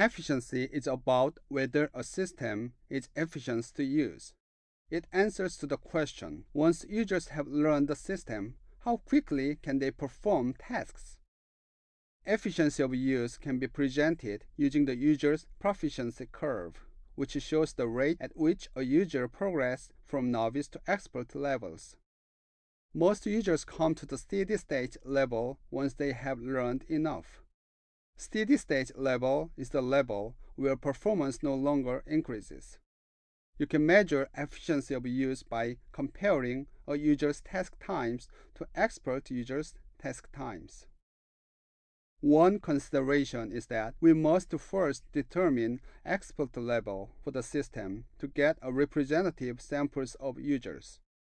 Efficiency is about whether a system is efficient to use. It answers to the question, once users have learned the system, how quickly can they perform tasks? Efficiency of use can be presented using the user's proficiency curve, which shows the rate at which a user progresses from novice to expert levels. Most users come to the steady state level once they have learned enough. Steady state level is the level where performance no longer increases. You can measure efficiency of use by comparing a user's task times to expert users' task times. One consideration is that we must first determine expert level for the system to get a representative samples of users.